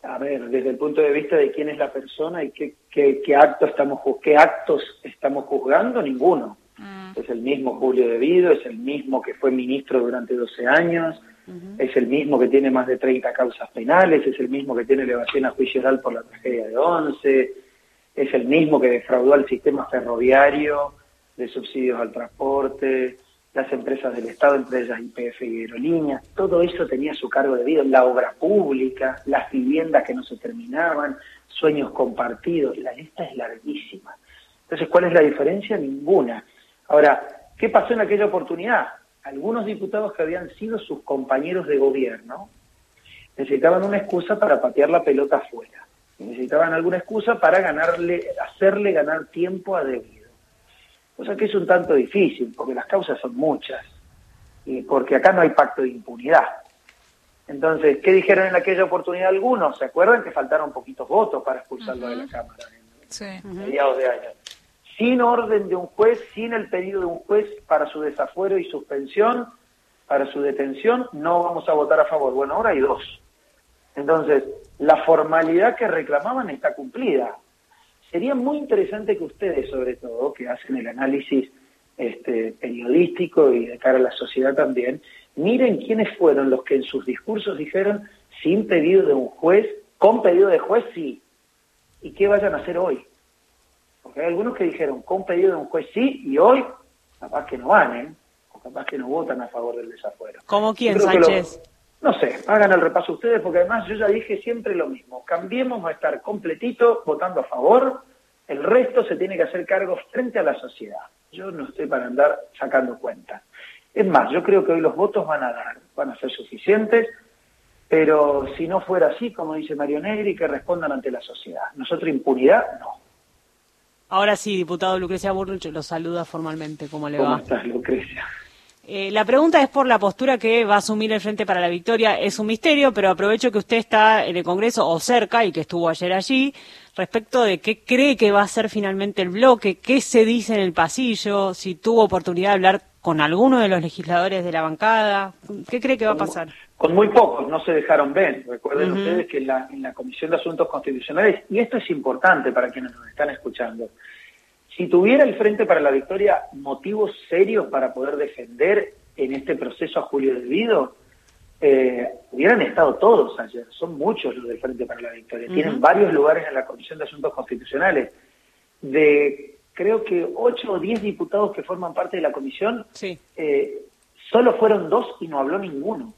A ver, desde el punto de vista de quién es la persona y qué actos estamos juzgando, ninguno. Es el mismo Julio De Vido, es el mismo que fue ministro durante 12 años, es el mismo que tiene más de 30 causas penales, es el mismo que tiene elevación a juicio oral por la tragedia de Once, es el mismo que defraudó al sistema ferroviario de subsidios al transporte, las empresas del Estado, entre ellas YPF y Aerolíneas, todo eso tenía su cargo debido, la obra pública, las viviendas que no se terminaban, sueños compartidos, la lista es larguísima. Entonces, ¿cuál es la diferencia? Ninguna. Ahora, ¿qué pasó en aquella oportunidad? Algunos diputados que habían sido sus compañeros de gobierno necesitaban una excusa para patear la pelota afuera, necesitaban alguna excusa para hacerle ganar tiempo a De Vido. Cosa que es un tanto difícil, porque las causas son muchas, y porque acá no hay pacto de impunidad. Entonces, ¿qué dijeron en aquella oportunidad algunos? ¿Se acuerdan que faltaron poquitos votos para expulsarlo de la Cámara en mediados de año? Sin orden de un juez, sin el pedido de un juez para su desafuero y suspensión, para su detención, no vamos a votar a favor. Bueno, ahora hay dos. Entonces, la formalidad que reclamaban está cumplida. Sería muy interesante que ustedes, sobre todo, que hacen el análisis periodístico y de cara a la sociedad también, miren quiénes fueron los que en sus discursos dijeron sin pedido de un juez, con pedido de juez sí, y qué vayan a hacer hoy. Porque hay algunos que dijeron con pedido de un juez sí, y hoy capaz que no van, o capaz que no votan a favor del desafuero. ¿Cómo quién, Sánchez? No sé, hagan el repaso ustedes, porque además yo ya dije siempre lo mismo. Cambiemos a estar completito votando a favor, el resto se tiene que hacer cargo frente a la sociedad. Yo no estoy para andar sacando cuentas. Es más, yo creo que hoy los votos van a ser suficientes, pero si no fuera así, como dice Mario Negri, que respondan ante la sociedad. Nosotros impunidad, no. Ahora sí, diputado Lucrecia Burrich lo saluda formalmente. ¿Cómo le va? ¿Cómo estás, Lucrecia? La pregunta es por la postura que va a asumir el Frente para la Victoria. Es un misterio, pero aprovecho que usted está en el Congreso o cerca y que estuvo ayer allí, respecto de qué cree que va a ser finalmente el bloque, qué se dice en el pasillo, si tuvo oportunidad de hablar con alguno de los legisladores de la bancada, ¿qué cree que va a pasar? Con muy pocos, no se dejaron ver. Recuerden ustedes que en la Comisión de Asuntos Constitucionales, y esto es importante para quienes nos están escuchando, si tuviera el Frente para la Victoria motivos serios para poder defender en este proceso a Julio De Vido, hubieran estado todos ayer. Son muchos los del Frente para la Victoria. Tienen varios lugares en la Comisión de Asuntos Constitucionales. De creo que 8 o 10 diputados que forman parte de la comisión, sí. Solo fueron 2 y no habló ninguno.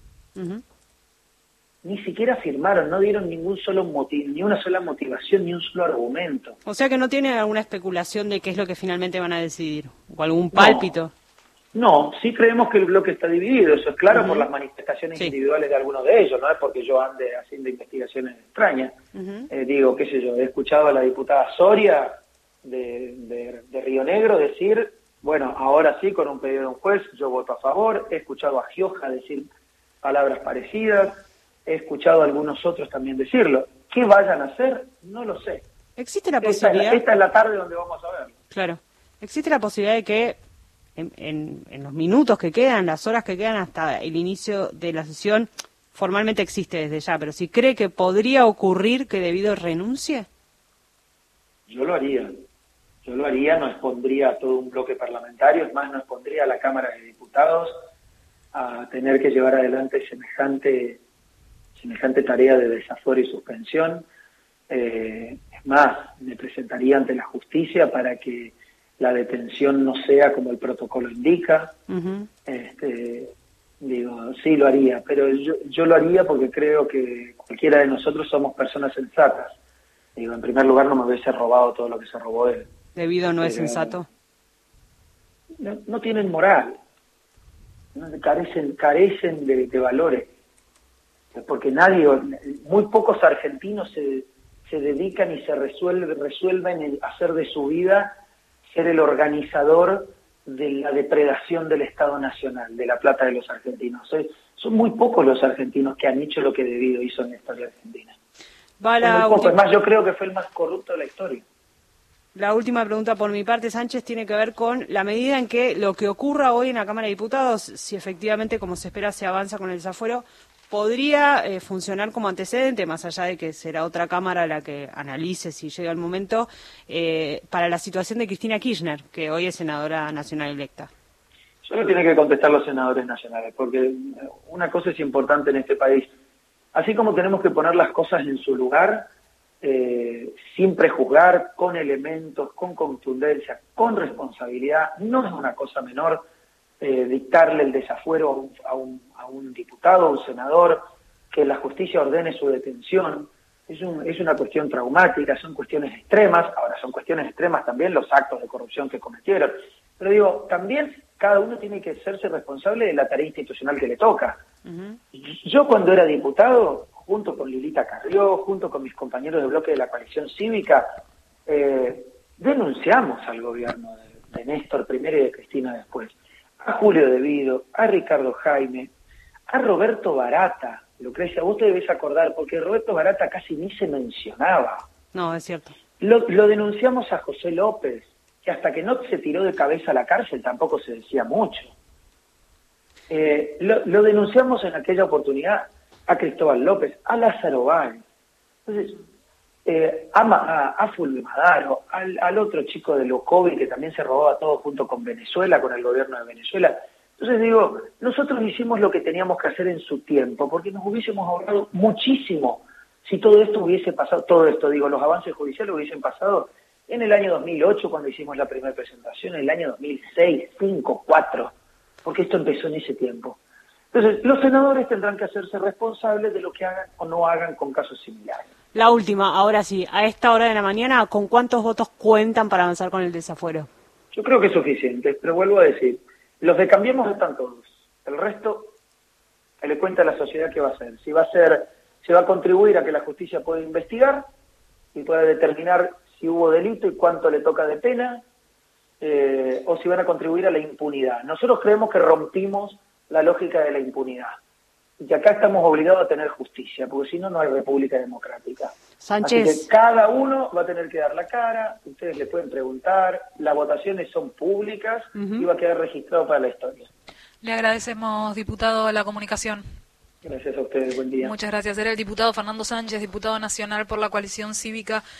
Ni siquiera firmaron, no dieron ni una sola motivación, ni un solo argumento. O sea que no tiene alguna especulación de qué es lo que finalmente van a decidir, o algún pálpito. No, sí creemos que el bloque está dividido, eso es claro por las manifestaciones individuales de algunos de ellos, no es porque yo ande haciendo investigaciones extrañas. Digo, qué sé yo, he escuchado a la diputada Soria de Río Negro decir, bueno, ahora sí, con un pedido de un juez, yo voto a favor. He escuchado a Gioja decir palabras parecidas. He escuchado a algunos otros también decirlo. ¿Qué vayan a hacer? No lo sé. ¿Existe la posibilidad? Esta es la tarde donde vamos a verlo. Claro. ¿Existe la posibilidad de que en los minutos que quedan, las horas que quedan hasta el inicio de la sesión, formalmente existe desde ya, pero si cree que podría ocurrir que De Vido renuncie? Yo lo haría. No expondría a todo un bloque parlamentario, es más, no expondría a la Cámara de Diputados a tener que llevar adelante semejante tarea de desafuero y suspensión. Es más, me presentaría ante la justicia para que la detención no sea como el protocolo indica. Sí lo haría, pero yo lo haría porque creo que cualquiera de nosotros somos personas sensatas. En primer lugar, no me hubiese robado todo lo que se robó él. De Vido no es sensato. No tienen moral, carecen de valores. Porque muy pocos argentinos se dedican y se resuelven en hacer de su vida ser el organizador de la depredación del Estado Nacional, de la plata de los argentinos. Son muy pocos los argentinos que han hecho lo que De Vido hizo en la historia argentina. Es más, yo creo que fue el más corrupto de la historia. La última pregunta por mi parte, Sánchez, tiene que ver con la medida en que lo que ocurra hoy en la Cámara de Diputados, si efectivamente, como se espera, se avanza con el desafuero, podría funcionar como antecedente, más allá de que será otra Cámara la que analice si llega el momento, para la situación de Cristina Kirchner, que hoy es senadora nacional electa? Solo tienen que contestar los senadores nacionales, porque una cosa es importante en este país. Así como tenemos que poner las cosas en su lugar, sin prejuzgar, con elementos, con contundencia, con responsabilidad, no es una cosa menor dictarle el desafuero a un diputado, a un senador, que la justicia ordene su detención. Es una cuestión traumática, son cuestiones extremas. Ahora, son cuestiones extremas también los actos de corrupción que cometieron. Pero digo, también cada uno tiene que hacerse responsable de la tarea institucional que le toca. Yo cuando era diputado, junto con Lilita Carrió, junto con mis compañeros de bloque de la coalición cívica, denunciamos al gobierno de Néstor primero y de Cristina después, a Julio De Vido, a Ricardo Jaime, a Roberto Barata. Lucrecia, vos te debes acordar, porque Roberto Barata casi ni se mencionaba. No, es cierto. Lo denunciamos a José López, que hasta que no se tiró de cabeza a la cárcel tampoco se decía mucho. Lo denunciamos en aquella oportunidad a Cristóbal López, a Lázaro Báez, entonces, a Fulvio Madaro, al otro chico de Locovi que también se robaba todo junto con Venezuela, con el gobierno de Venezuela. Entonces digo, nosotros hicimos lo que teníamos que hacer en su tiempo, porque nos hubiésemos ahorrado muchísimo si todo esto hubiese pasado, los avances judiciales hubiesen pasado en el año 2008 cuando hicimos la primera presentación, en el año 2006, 2005, 2004, porque esto empezó en ese tiempo. Entonces, los senadores tendrán que hacerse responsables de lo que hagan o no hagan con casos similares. La última, ahora sí, a esta hora de la mañana, ¿con cuántos votos cuentan para avanzar con el desafuero? Yo creo que es suficiente, pero vuelvo a decir, los de Cambiemos están todos. El resto, que le cuenta a la sociedad qué va a hacer. Si va a contribuir a que la justicia pueda investigar y pueda determinar si hubo delito y cuánto le toca de pena, o si van a contribuir a la impunidad. Nosotros creemos que rompimos la lógica de la impunidad y que acá estamos obligados a tener justicia, porque si no, no hay república democrática. Sánchez. Así que cada uno va a tener que dar la cara, ustedes le pueden preguntar, las votaciones son públicas y va a quedar registrado para la historia. Le agradecemos, diputado, la comunicación. Gracias a ustedes, buen día. Muchas gracias. Era el diputado Fernando Sánchez, diputado nacional por la coalición cívica.